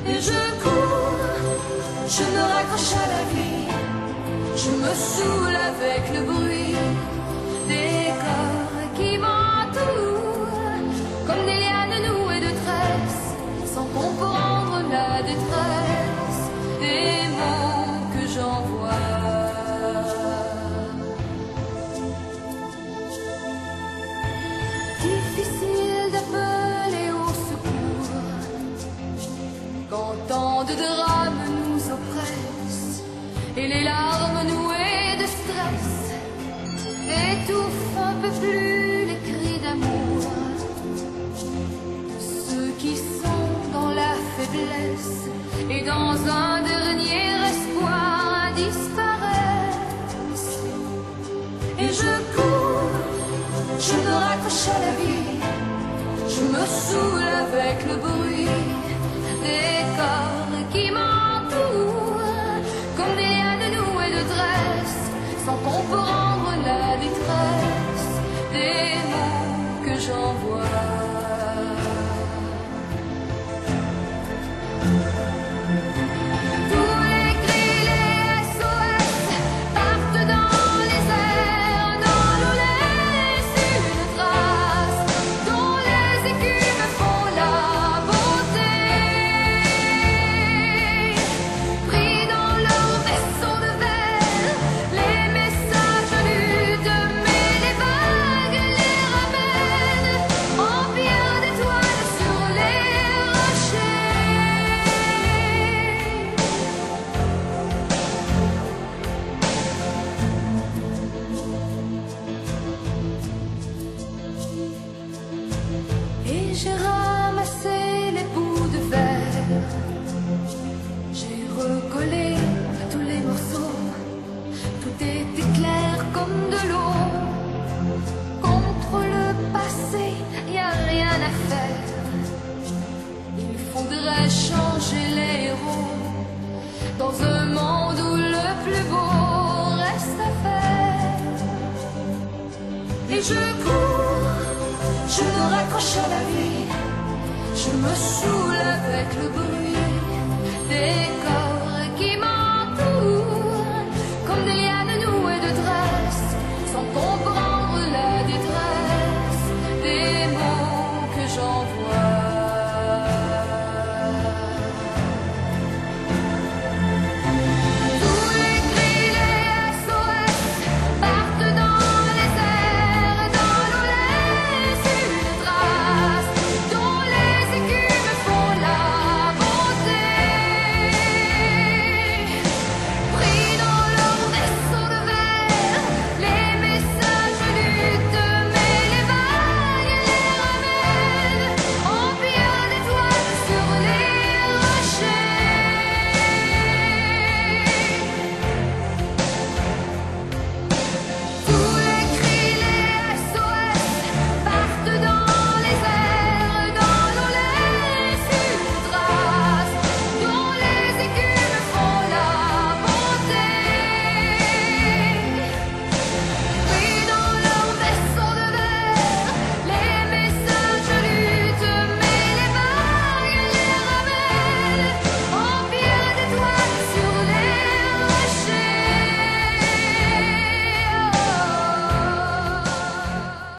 Et je cours, je me raccroche à la vie, je me saoule avec le bruit des corps qui m'entourent, comme des lianes nouées de tresses, sans comprendre la détresse des mots que j'envoie. Difficile d'appeler au secours quand tant de drames nous oppressent et les larmes nouées de stress étouffent un peu plus les cris d'amour de ceux qui sont dans la faiblesse et dans un dernier espoir disparaissent. Et je cours, je me raccroche à la vie, je me saoule avec le bruit des corps qui m'entourent, comme des lianes nouées de tresse, sans comprendre la détresse des mots que j'envoie. J'ai ramassé les bouts de verre, j'ai recollé tous les morceaux, tout était clair comme de l'eau. Contre le passé, y a rien à faire, il faudrait changer les héros dans un monde où le plus beau reste à faire. Et je cours, je me raccroche à la vie, je me saoule avec le bruit